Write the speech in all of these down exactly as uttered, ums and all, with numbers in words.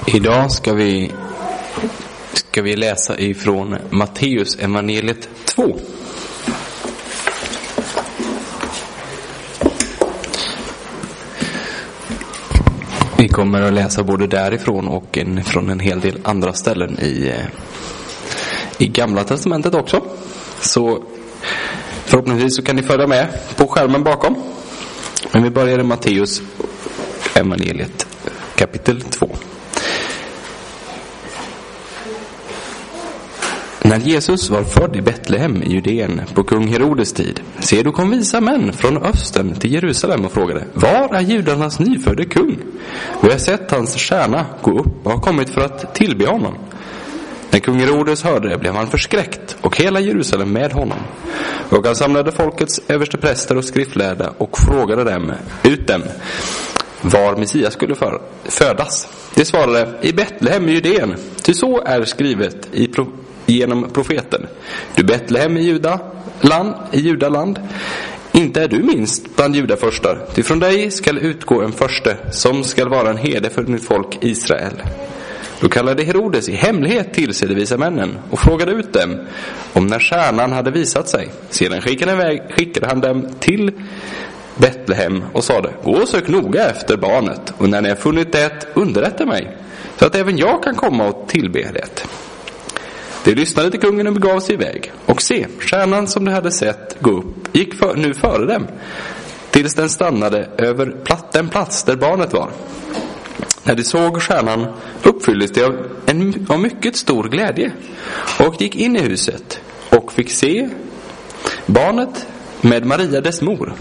Idag ska vi, ska vi läsa ifrån Matteus evangeliet två. Vi kommer att läsa både därifrån och en, från en hel del andra ställen i, i Gamla testamentet också. Så förhoppningsvis så kan ni följa med på skärmen bakom. Men vi börjar i Matteus evangeliet kapitel två. När Jesus var född i Betlehem i Judeen på kung Herodes tid, se då kom visa män från östern till Jerusalem och frågade: var är judarnas nyfödde kung? Vi har sett hans stjärna gå upp och har kommit för att tillbe honom. När kung Herodes hörde det blev han förskräckt och hela Jerusalem med honom. Och han samlade folkets överstepräster och skriftlärda och frågade dem ut dem var Messias skulle för, födas. De svarade: i Betlehem i Judeen, ty så är skrivet i pro, genom profeten. Du Betlehem i Juda land, i Judaland, inte är du minst bland judafurstar, ty från dig skall utgå en förste som skall vara en herde för mitt folk Israel. Då kallade Herodes i hemlighet till sig de visa männen och frågade ut dem om när stjärnan hade visat sig. Sedan skickade han, iväg, skickade han dem till Betlehem och sade: gå och sök noga efter barnet, och när ni har funnit det, underrätta mig, så att även jag kan komma och tillbe det. De lyssnade till kungen och begav sig iväg. Och se, stjärnan som de hade sett gå upp gick för, nu före dem, tills den stannade över den plats där barnet var. När de såg stjärnan uppfylldes de av, en, av mycket stor glädje och gick in i huset och fick se barnet med Maria dess mor.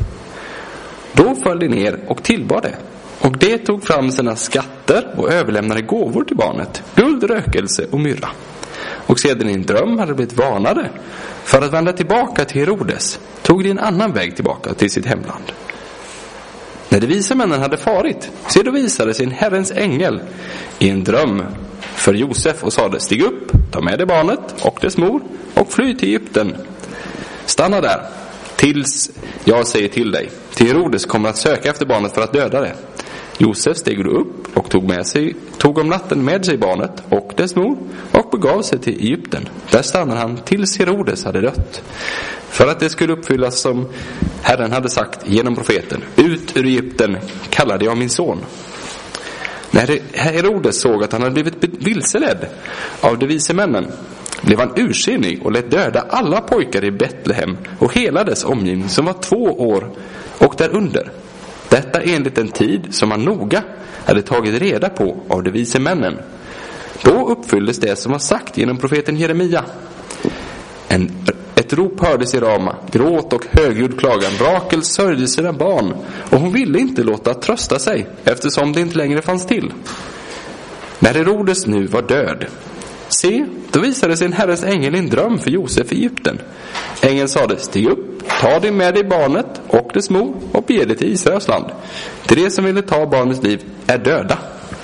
Då föll de ner och tillbad det. Och de tog fram sina skatter och överlämnade gåvor till barnet, guld, rökelse och myrra. Och sedan i en dröm hade blivit varnade för att vända tillbaka till Herodes, tog de en annan väg tillbaka till sitt hemland. När de visa männen hade farit, så då visade sin Herrens ängel i en dröm för Josef och sade: stig upp, ta med dig barnet och dess mor och fly till Egypten. Stanna där tills jag säger till dig, till Herodes kommer att söka efter barnet för att döda det. Josef steg upp och tog, med sig, tog om natten med sig barnet och dess mor och begav sig till Egypten. Där stannade han tills Herodes hade dött, för att det skulle uppfyllas som Herren hade sagt genom profeten: ut ur Egypten kallade jag min son. När Herodes såg att han hade blivit vilseledd av de vise männen, blev han ursinnig och lät döda alla pojkar i Betlehem och hela dess omgivning som var två år och därunder. Detta enligt den tid som han noga hade tagit reda på av de vise männen. Då uppfylldes det som var sagt genom profeten Jeremia. En, ett rop hördes i Rama, gråt och högljudd klagan. Rakel sörjde sina barn, och hon ville inte låta trösta sig, eftersom det inte längre fanns till. När Herodes nu var död, se, då visade sig en Herrens ängel i en dröm för Josef i Egypten. Ängeln sade: stig upp, ta dig med dig barnet och dess mor och bege dig till Israels land. Till det som ville ta barnets liv är döda.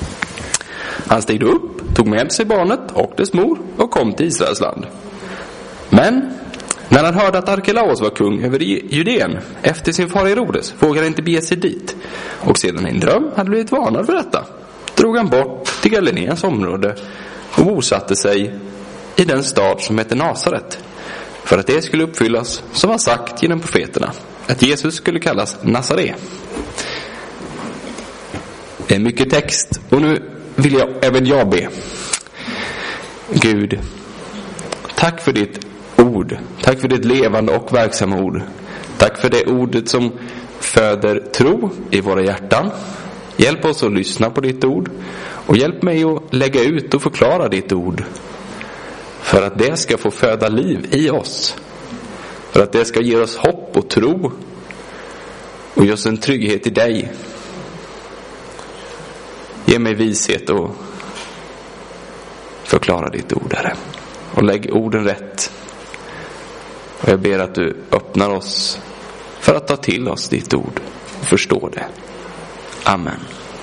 Han steg upp, tog med sig barnet och dess mor och kom till Israels land. Men när han hörde att Arkelaos var kung över Judeen efter sin far Herodes, vågade han inte bege sig dit. Och sedan i en dröm hade blivit varnad för detta, drog han bort till Galileens område och bosatte sig i den stad som heter Nasaret, för att det skulle uppfyllas som var sagt genom profeterna, att Jesus skulle kallas Nazare. Det är mycket text, och nu vill jag även jag be. Gud, tack för ditt ord. Tack för ditt levande och verksamma ord. Tack för det ordet som föder tro i våra hjärtan. Hjälp oss att lyssna på ditt ord, och hjälp mig att lägga ut och förklara ditt ord, för att det ska få föda liv i oss, för att det ska ge oss hopp och tro och ge oss en trygghet i dig. Ge mig vishet och förklara ditt ord, Herre, och lägg orden rätt. Och jag ber att du öppnar oss för att ta till oss ditt ord och förstå det. Amen.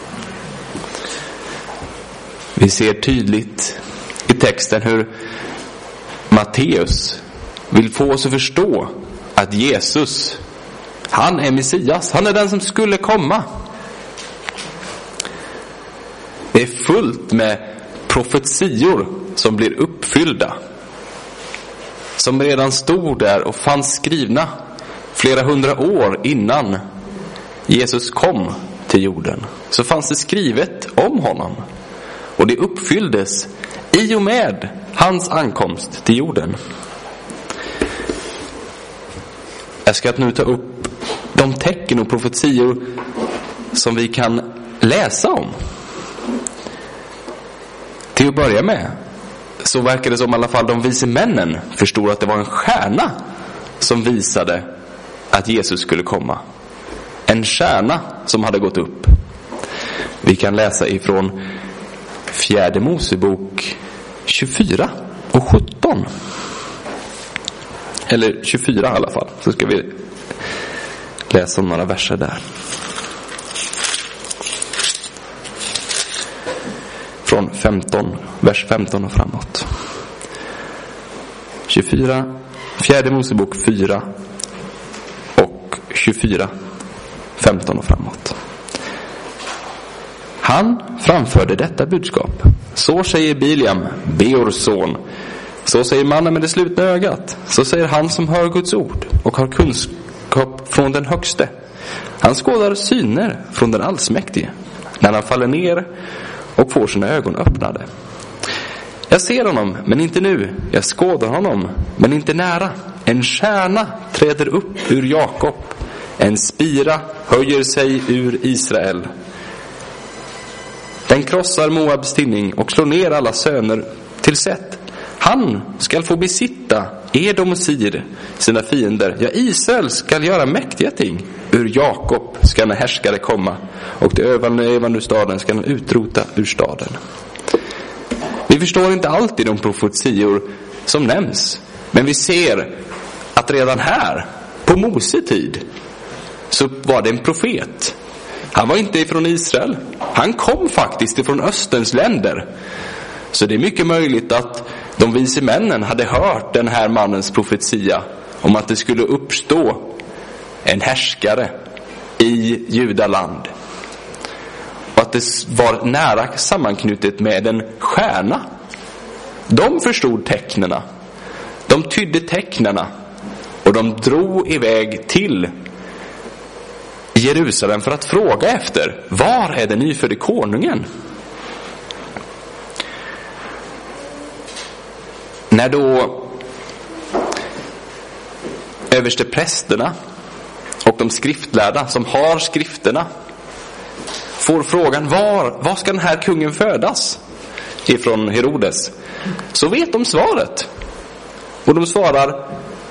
Vi ser tydligt i texten hur Matteus vill få oss att förstå att Jesus, han är Messias. Han är den som skulle komma. Det är fullt med profetior som blir uppfyllda. Som redan stod där och fanns skrivna flera hundra år innan Jesus kom till jorden. Så fanns det skrivet om honom. Och det uppfylldes i och med hans ankomst till jorden. Jag ska nu ta upp de tecken och profetior som vi kan läsa om. Till att börja med så verkar det som i alla fall de vise männen förstod att det var en stjärna som visade att Jesus skulle komma. En stjärna som hade gått upp. Vi kan läsa ifrån fjärde Mosebok tjugofyra och sjutton. Eller tjugofyra i alla fall. Så ska vi läsa om några verser där. Från femton, vers femton och framåt. tjugofyra, fjärde Mosebok fyra och tjugofyra, femton och framåt. Han framförde detta budskap. Så säger Biliam, Beors son. Så säger mannen med det slutna ögat. Så säger han som hör Guds ord och har kunskap från den högste. Han skådar syner från den allsmäktige när han faller ner och får sina ögon öppnade. Jag ser honom, men inte nu. Jag skådar honom, men inte nära. En stjärna träder upp ur Jakob. En spira höjer sig ur Israel. Den krossar Moabs tinning och slår ner alla söner till sätt. Han skall få besitta Edom och Sir, sina fiender. Ja, Israel skall göra mäktiga ting. Ur Jakob ska en härskare komma, och det överlevande ur staden ska han utrota ur staden. Vi förstår inte alltid de profetior som nämns, men vi ser att redan här, på Mose tid, så var det en profet. Han var inte ifrån Israel. Han kom faktiskt ifrån Österns länder. Så det är mycket möjligt att de vise männen hade hört den här mannens profetia om att det skulle uppstå en härskare i Judaland. Och att det var nära sammanknutet med en stjärna. De förstod tecknena. De tydde tecknena. Och de drog iväg till Jerusalem för att fråga efter: var är den nyfödde konungen? När då överste prästerna och de skriftlärda som har skrifterna får frågan: var, var ska den här kungen födas? Ifrån Herodes. Så vet de svaret. Och de svarar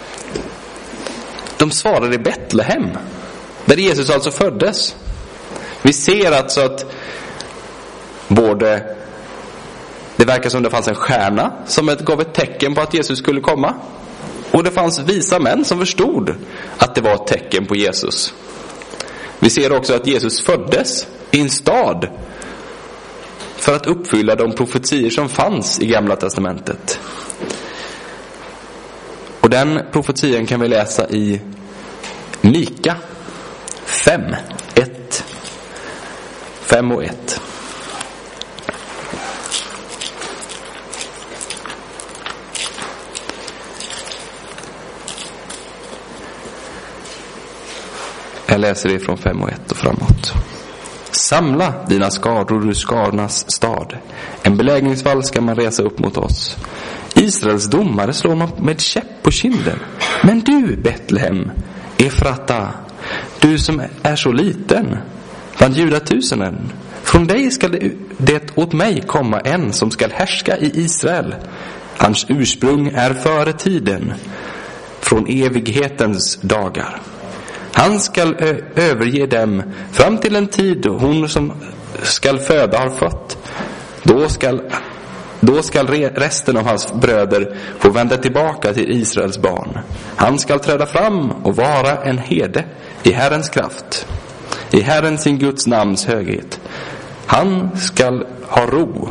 De svarar i Betlehem, där Jesus alltså föddes. Vi ser alltså att både det verkar som det fanns en stjärna som gav ett tecken på att Jesus skulle komma, och det fanns visa män som förstod att det var ett tecken på Jesus. Vi ser också att Jesus föddes i en stad för att uppfylla de profetier som fanns i Gamla testamentet. Och den profetien kan vi läsa i Mika fem, ett. fem och ett. Jag läser det från fem och ett och framåt. Samla dina skador ur skarnas stad. En belägringsvall ska man resa upp mot oss. Israels domare slår man med käpp på kinden. Men du, Betlehem, Efrata, du som är så liten bland judatusenen, från dig ska det, det åt mig komma en som skall härska i Israel. Hans ursprung är före tiden, från evighetens dagar. Han skall ö- överge dem fram till en tid då hon som skall föda har fött. Då skall, då skall re- resten av hans bröder få vända tillbaka till Israels barn. Han skall träda fram och vara en herde i Herrens kraft, i Herren sin Guds namns höghet. Han skall ha ro,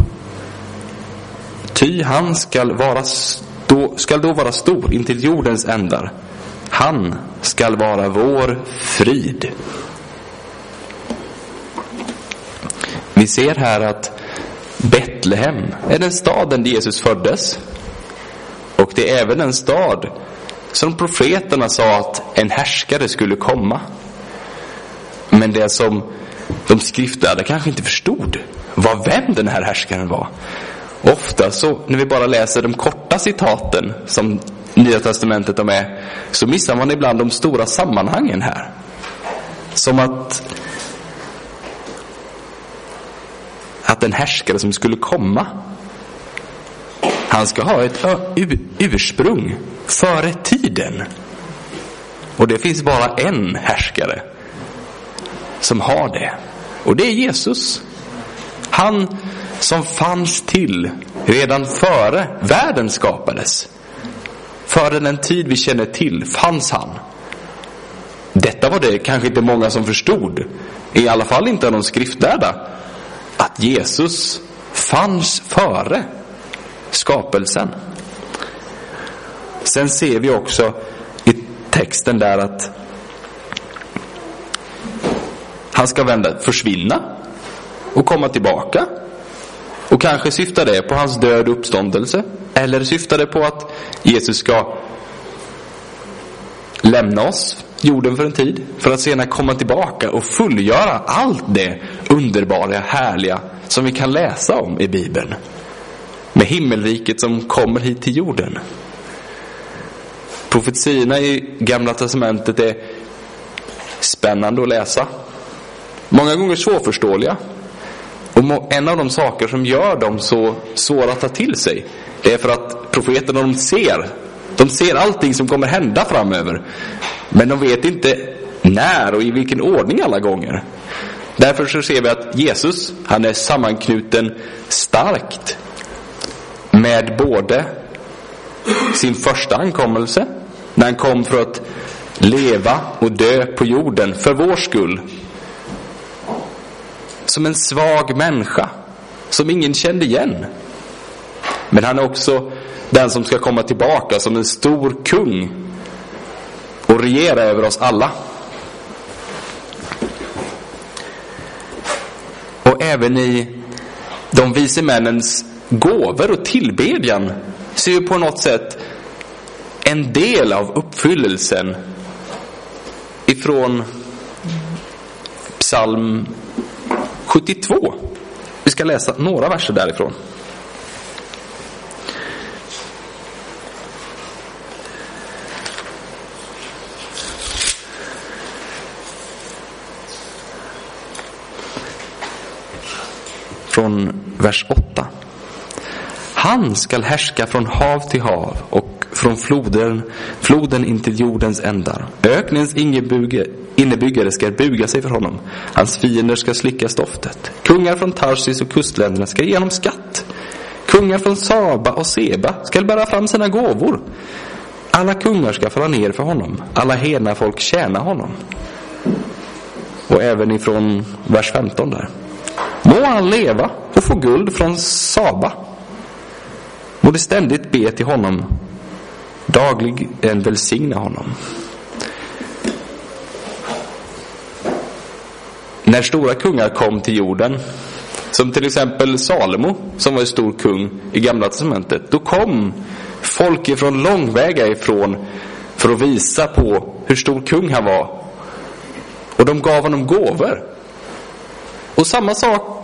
ty han skall, vara stå, skall då vara stor intill jordens ändar. Han skall vara vår frid. Vi ser här att Betlehem är den staden där Jesus föddes. Och det är även en stad som profeterna sa att en härskare skulle komma. Men det som de skriftlärda kanske inte förstod var vem den här härskaren var. Ofta så när vi bara läser de korta citaten som Nya testamentet de är, så missar man ibland de stora sammanhangen här. Som att att en härskare som skulle komma, han ska ha ett ursprung före tiden. Och det finns bara en härskare som har det. Och det är Jesus. Han som fanns till redan före världen skapades. Före den tid vi känner till fanns han. Detta var det kanske inte många som förstod. I alla fall inte de skriftlärda. Att Jesus fanns före skapelsen. Sen ser vi också i texten där att han ska vända, försvinna och komma tillbaka. Och kanske syftar det på hans död och uppståndelse. Eller syftar det på att Jesus ska lämna oss jorden för en tid, för att senare komma tillbaka och fullgöra allt det underbara, härliga som vi kan läsa om i Bibeln. Med himmelriket som kommer hit till jorden. Profetierna i Gamla testamentet är spännande att läsa. Många gånger svårförståeliga. Och en av de saker som gör dem så svåra att ta till sig, det är för att profeterna de ser De ser allting som kommer hända framöver. Men de vet inte när och i vilken ordning alla gånger. Därför så ser vi att Jesus, han är sammanknuten starkt med både sin första ankommelse, när han kom för att leva och dö på jorden för vår skull. Som en svag människa som ingen kände igen. Men han är också den som ska komma tillbaka som en stor kung och regera över oss alla. Och även i de vise männens gåvor och tillbedjan ser vi på något sätt en del av uppfyllelsen ifrån psalm sjuttiotvå. Vi ska läsa några verser därifrån. Från vers åtta. Han skall härska från hav till hav och från floden, floden in till jordens ändar. Öknens innebyggare ska buga sig för honom. Hans fiender ska slicka stoftet. Kungar från Tarsis och kustländerna ska ge honom skatt. Kungar från Saba och Seba ska bära fram sina gåvor. Alla kungar ska falla ner för honom. Alla hedna folk tjäna honom. Och även ifrån vers femton där. Må han leva och få guld från Saba. Må det ständigt be till honom. Dagligen välsigna honom. När stora kungar kom till jorden, som till exempel Salomo, som var en stor kung i Gamla testamentet, då kom folk ifrån långväga ifrån för att visa på hur stor kung han var. Och de gav honom gåvor. Och samma sak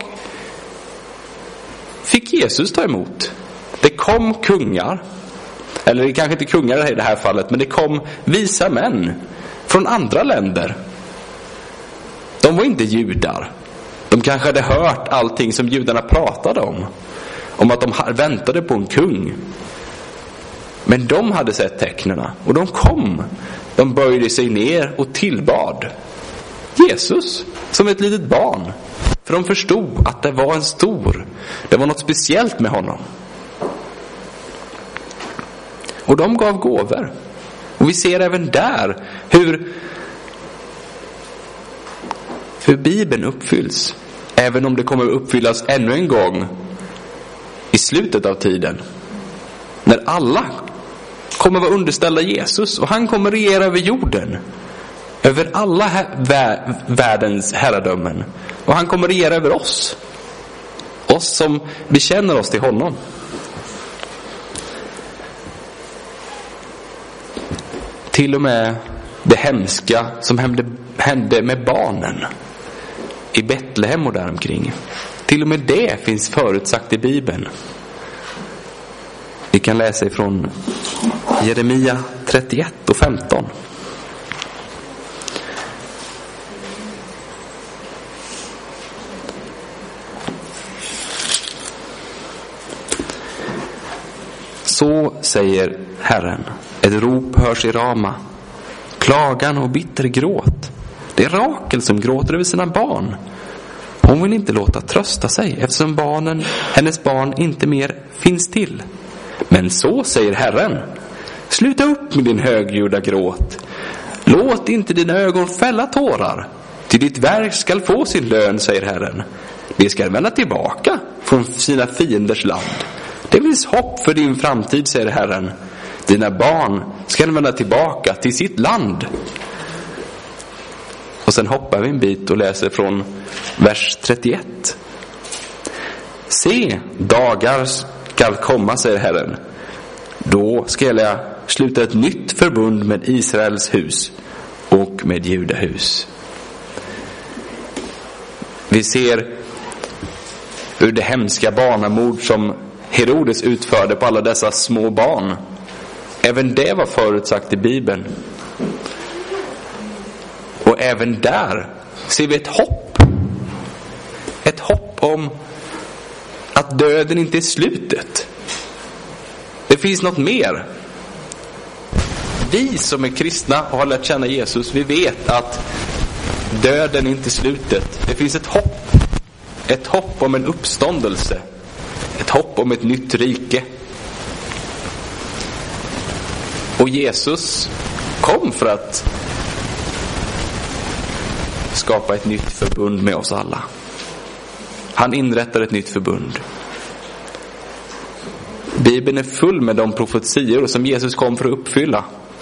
fick Jesus ta emot. Det kom kungar, eller kanske inte kungar i det här fallet, men det kom visa män från andra länder. De var inte judar. De kanske hade hört allting som judarna pratade om. Om att de väntade på en kung. Men de hade sett tecknena. Och de kom. De böjde sig ner och tillbad Jesus som ett litet barn. För de förstod att det var en stor. Det var något speciellt med honom. Och de gav gåvor. Och vi ser även där hur hur Bibeln uppfylls. Även om det kommer att uppfyllas ännu en gång i slutet av tiden. När alla kommer att vara underställda Jesus. Och han kommer att regera över jorden. Över alla här, vä- världens herradömen. Och han kommer att regera över oss. Oss som bekänner oss till honom. Till och med det hemska som hände, hände med barnen i Betlehem och däromkring. Till och med det finns förutsagt i Bibeln. Vi kan läsa ifrån Jeremia trettioett och femton. Så säger Herren, ett rop hörs i Rama, klagan och bitter gråt. Det är Rakel som gråter över sina barn. Hon vill inte låta trösta sig, eftersom barnen, hennes barn inte mer finns till. Men så säger Herren, sluta upp med din högljudda gråt. Låt inte dina ögon fälla tårar. Till ditt verk skall få sin lön, säger Herren. Det ska vända tillbaka från sina fienders land. Det finns hopp för din framtid, säger Herren. Dina barn ska vända tillbaka till sitt land. Och sen hoppar vi en bit och läser från vers trettioett. Se, dagar skall komma, säger Herren. Då ska jag sluta ett nytt förbund med Israels hus och med Judahus. Vi ser hur det hemska barnamord som Herodes utförde på alla dessa små barn, även det var förutsagt i Bibeln. Och även där ser vi ett hopp. Ett hopp om att döden inte är slutet. Det finns något mer. Vi som är kristna och har lärt känna Jesus, vi vet att döden är inte slutet. Det finns ett hopp. Ett hopp om en uppståndelse. Ett hopp om ett nytt rike. Och Jesus kom för att skapa ett nytt förbund med oss alla. Han inrättar ett nytt förbund. Bibeln är full med de profetior som Jesus kom för att uppfylla.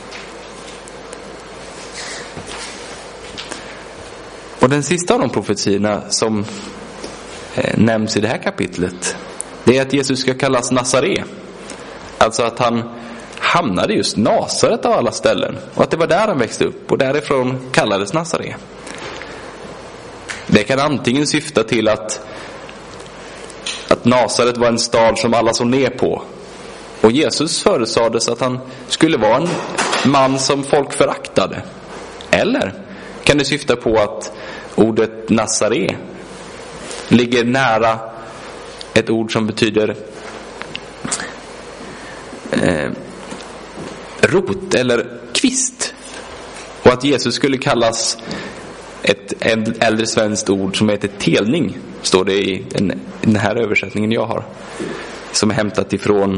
Och den sista av de profetiorna som eh, nämns i det här kapitlet, det är att Jesus ska kallas Nazare. Alltså att han hamnade just Nasaret av alla ställen. Och att det var där han växte upp. Och därifrån kallades Nazare. Det kan antingen syfta till att att Nasaret var en stad som alla såg ner på. Och Jesus förutsades att han skulle vara en man som folk föraktade. Eller kan det syfta på att ordet Nazare ligger nära ett ord som betyder eh, rot eller kvist. Och att Jesus skulle kallas ett äldre svenskt ord som heter telning, står det i den, i den här översättningen jag har, som är hämtat ifrån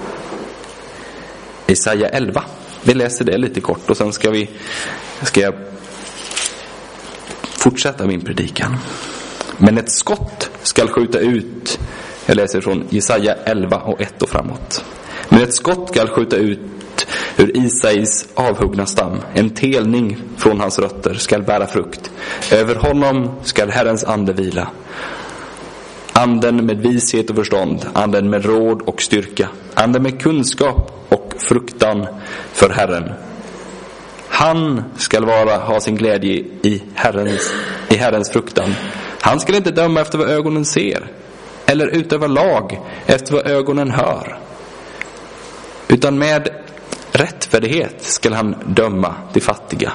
Jesaja elva. Vi läser det lite kort och sen ska vi ska jag fortsätta min predikan. Men ett skott skall skjuta ut, jag läser från Jesaja elva och ett och framåt. Men ett skott skall skjuta ut ur Isais avhuggna stam, en telning från hans rötter skall bära frukt. Över honom skall Herrens ande vila. Anden med vishet och förstånd, anden med råd och styrka, anden med kunskap och fruktan för Herren. Han skall vara, ha sin glädje i Herrens, i Herrens fruktan. Han skall inte döma efter vad ögonen ser, eller utöva lag efter vad ögonen hör. Utan med rättfärdighet skall han döma de fattiga.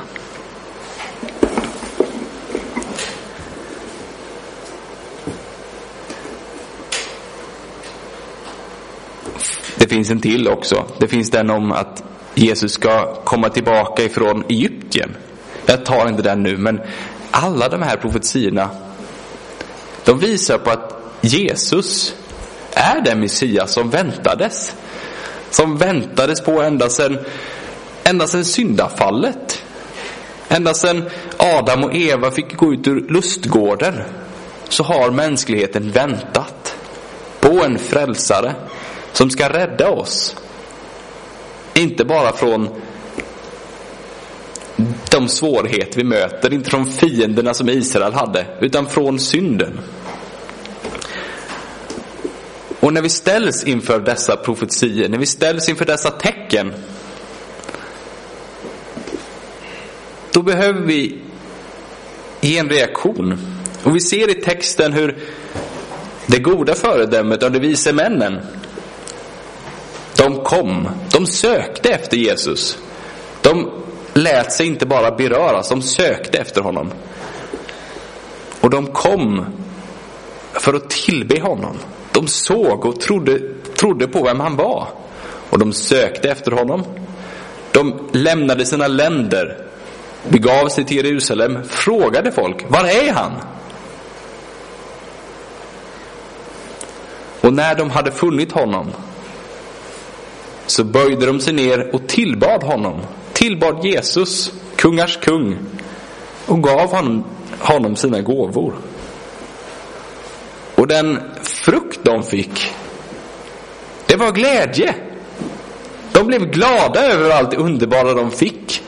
Det finns en till också. Det finns den om att Jesus ska komma tillbaka ifrån Egypten. Jag tar inte den nu, men alla de här profetiorna, de visar på att Jesus är den Messias som väntades. Som väntades på ända sedan, ända sedan syndafallet. Ända sedan Adam och Eva fick gå ut ur lustgården, så har mänskligheten väntat på en frälsare som ska rädda oss. Inte bara från de svårigheter vi möter, inte från fienderna som Israel hade, utan från synden. Och när vi ställs inför dessa profetier, när vi ställs inför dessa tecken, då behöver vi ge en reaktion. Och vi ser i texten hur det goda föredömet av de vise männen, de kom, de sökte efter Jesus. De lät sig inte bara beröras, de sökte efter honom. Och de kom för att tillbe honom. De såg och trodde, trodde på vem han var. Och de sökte efter honom. De lämnade sina länder, begav sig till Jerusalem, frågade folk, var är han? Och när de hade funnit honom, så böjde de sig ner och tillbad honom. Tillbad Jesus, kungars kung, och gav honom, honom sina gåvor. Och den frukt de fick, det var glädje. De blev glada över allt det underbara de fick.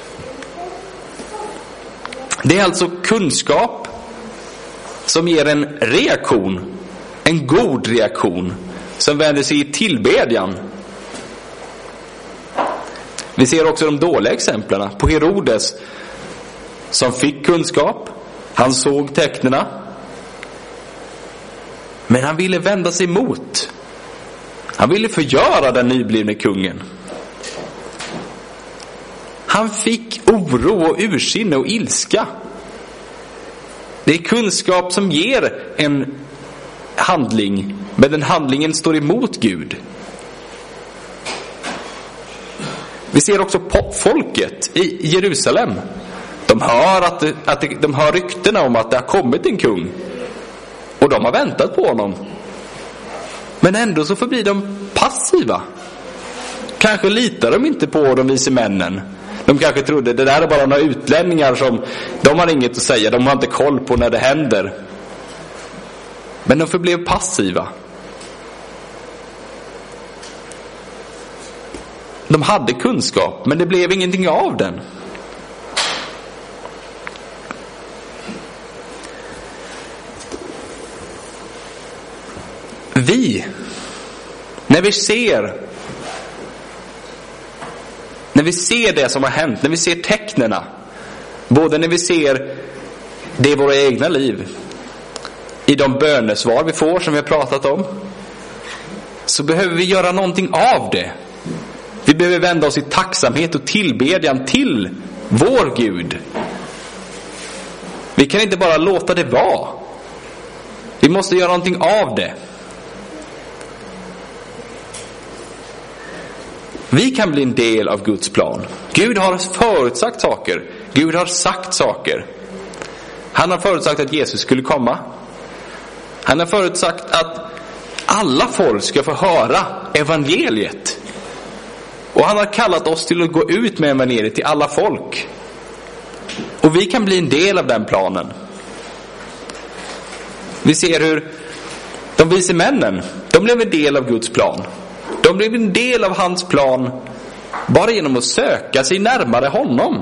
Det är alltså kunskap som ger en reaktion, en god reaktion, som vänder sig i tillbedjan. Vi ser också de dåliga exemplen på Herodes, som fick kunskap, han såg tecknena, men han ville vända sig emot. Han ville förgöra den nyblivne kungen. Han fick oro och ursinne och ilska. Det är kunskap som ger en handling, men den handlingen står emot Gud. Vi ser också på folket i Jerusalem. De hör, att det, att det, de hör ryktena om att det har kommit en kung. Och de har väntat på honom. Men ändå så förblir de passiva. Kanske litar de inte på de vise männen. De kanske trodde det där är bara några utlänningar som de har inget att säga. De har inte koll på när det händer. Men de förblev passiva. De hade kunskap, men det blev ingenting av den. Vi, när vi ser när vi ser det som har hänt, när vi ser tecknena, både när vi ser det i våra egna liv, i de bönesvar vi får som vi har pratat om, så behöver vi göra någonting av det. Vi behöver vända oss i tacksamhet och tillbedjan till vår Gud. Vi kan inte bara låta det vara. Vi måste göra någonting av det. Vi kan bli en del av Guds plan. Gud har förutsagt saker. Gud har sagt saker. Han har förutsagt att Jesus skulle komma. Han har förutsagt att alla folk ska få höra evangeliet. Och han har kallat oss till att gå ut med evangeliet till alla folk. Och vi kan bli en del av den planen. Vi ser hur de vise männen, de blev en del av Guds plan. De blev en del av hans plan bara genom att söka sig närmare honom.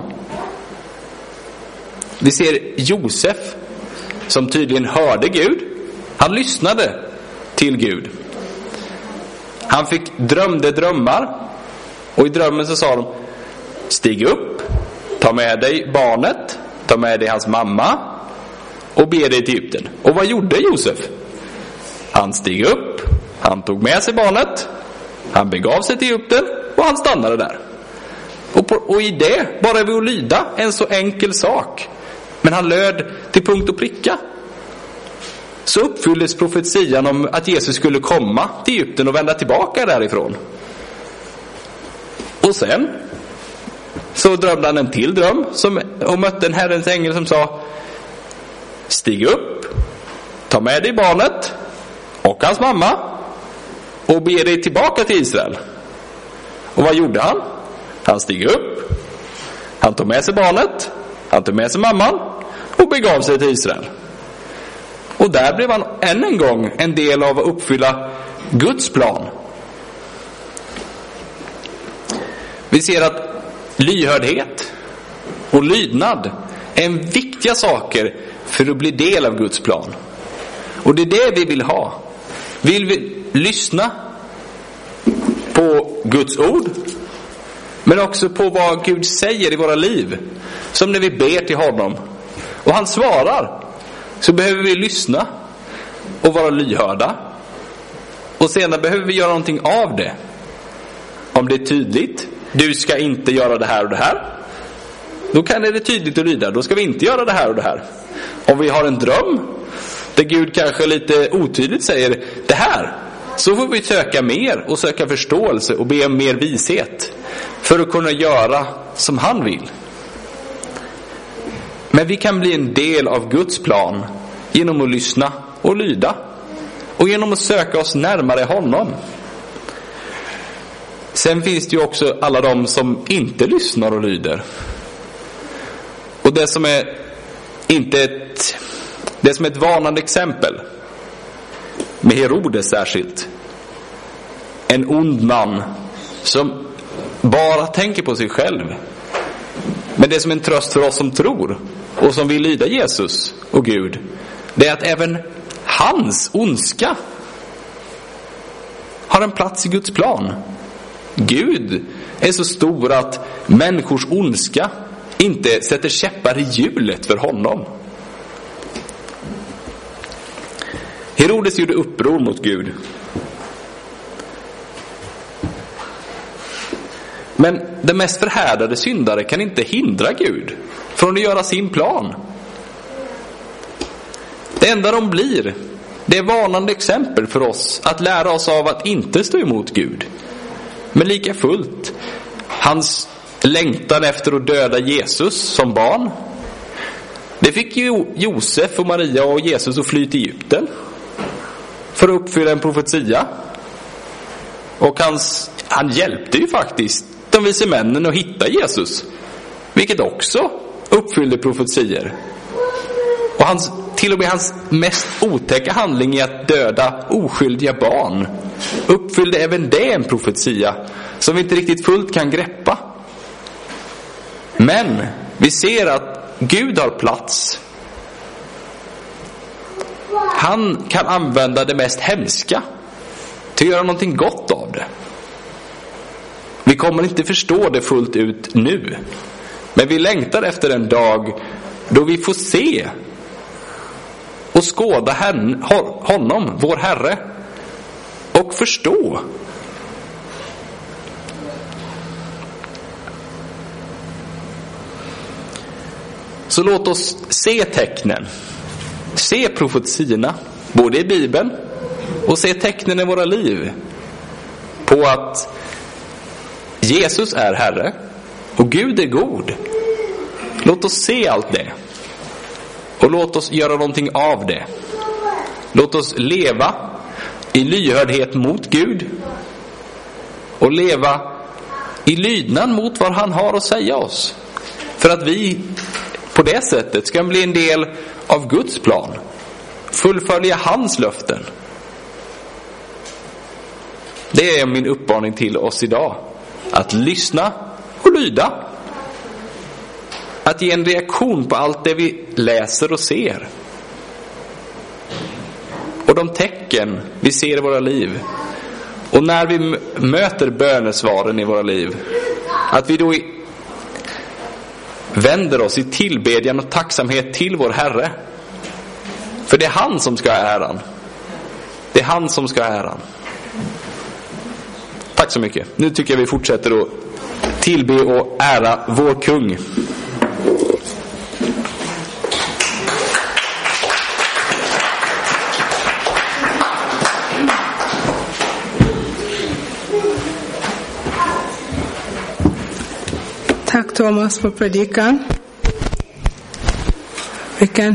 Vi ser Josef, som tydligen hörde Gud. Han lyssnade till Gud. Han fick drömde drömmar. Och i drömmen så sa de: stig upp, ta med dig barnet, ta med dig hans mamma och be dig till Egypten. Och vad gjorde Josef? Han steg upp, han tog med sig barnet, han begav sig till Egypten och han stannade där. Och, på, och i det bara vi att lyda en så enkel sak. Men han löd till punkt och pricka. Så uppfylldes profetian om att Jesus skulle komma till Egypten och vända tillbaka därifrån. Och sen så drömde han en till dröm som, och mötte en Herrens ängel som sa: stig upp, ta med dig barnet och hans mamma och be dig tillbaka till Israel. Och vad gjorde han? Han steg upp, han tog med sig barnet, han tog med sig mamman och begav sig till Israel. Och där blev han än en gång en del av att uppfylla Guds plan. Vi ser att lyhördhet och lydnad är en viktiga saker för att bli del av Guds plan. Och det är det vi vill ha. Vill vi, lyssna på Guds ord, men också på vad Gud säger i våra liv. Som när vi ber till honom och han svarar, så behöver vi lyssna och vara lyhörda. Och sedan behöver vi göra någonting av det. Om det är tydligt, du ska inte göra det här och det här, då kan det vara tydligt att lyda. Då ska vi inte göra det här och det här. Om vi har en dröm där Gud kanske lite otydligt säger det här, så får vi söka mer och söka förståelse och be om mer vishet för att kunna göra som han vill. Men vi kan bli en del av Guds plan genom att lyssna och lyda och genom att söka oss närmare honom. Sen finns det ju också alla de som inte lyssnar och lyder. Och det som är inte ett det som är ett varnande exempel med Herodes särskilt, en ond man som bara tänker på sig själv. Men det som är en tröst för oss som tror och som vill lyda Jesus och Gud, det är att även hans ondska har en plats i Guds plan. Gud är så stor att människors ondska inte sätter käppar i hjulet för honom. Herodes gjorde uppror mot Gud. Men den mest förhärdade syndare kan inte hindra Gud från att göra sin plan. Det enda de blir, det är varnande exempel för oss att lära oss av att inte stå emot Gud. Men lika fullt, hans längtan efter att döda Jesus som barn, det fick ju Josef och Maria och Jesus att fly till Egypten för att uppfylla en profetia. Och hans, han hjälpte ju faktiskt de vise männen att hitta Jesus, vilket också uppfyllde profetier. Och hans, till och med hans mest otäcka handling i att döda oskyldiga barn uppfyllde även det en profetia som vi inte riktigt fullt kan greppa. Men vi ser att Gud har plats. Han kan använda det mest hemska till att göra någonting gott av det. Vi kommer inte förstå det fullt ut nu, men vi längtar efter en dag då vi får se och skåda honom, vår Herre, och förstå. Så låt oss se tecknen, se profetiorna både i Bibeln och se tecknen i våra liv på att Jesus är Herre och Gud är god. Låt oss se allt det och låt oss göra någonting av det. Låt oss leva i lyhördhet mot Gud och leva i lydnad mot vad han har att säga oss, för att vi på det sättet ska bli en del av Guds plan, fullfölja hans löften. Det är min uppmaning till oss idag, att lyssna och lyda, att ge en reaktion på allt det vi läser och ser och de tecken vi ser i våra liv. Och när vi möter bönesvaren i våra liv, att vi då vänder oss i tillbedjan och tacksamhet till vår Herre. För det är han som ska ha äran. Det är han som ska ha äran. Tack så mycket. Nu tycker jag vi fortsätter att tillbe och ära vår kung. Tack Thomas för predikan. Vi kan